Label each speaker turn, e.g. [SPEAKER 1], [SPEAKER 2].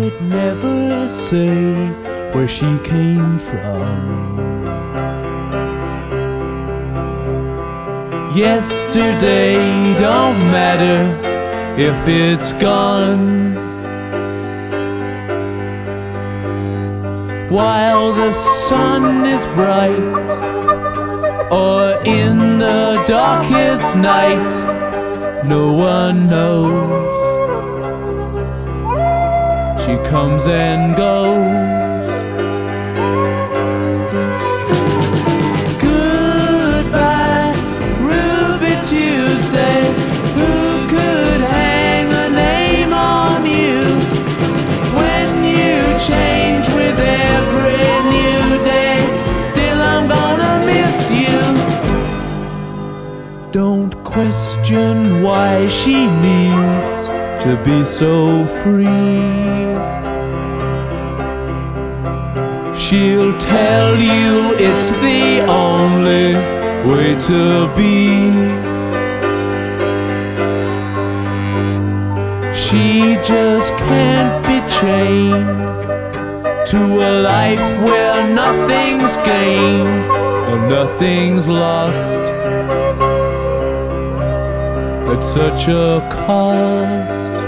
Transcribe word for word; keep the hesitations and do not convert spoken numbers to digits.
[SPEAKER 1] could never say where she came from. Yesterday don't matter if it's gone, while the sun is bright or in the darkest night, no one knows. She comes and goes. Goodbye, Ruby Tuesday. Who could hang a name on you when you change with every new day? Still, I'm gonna miss you. Don't question why she needs to be so free. She'll tell you it's the only way to be. She just can't be chained to a life where nothing's gained and nothing's lost at such a cost.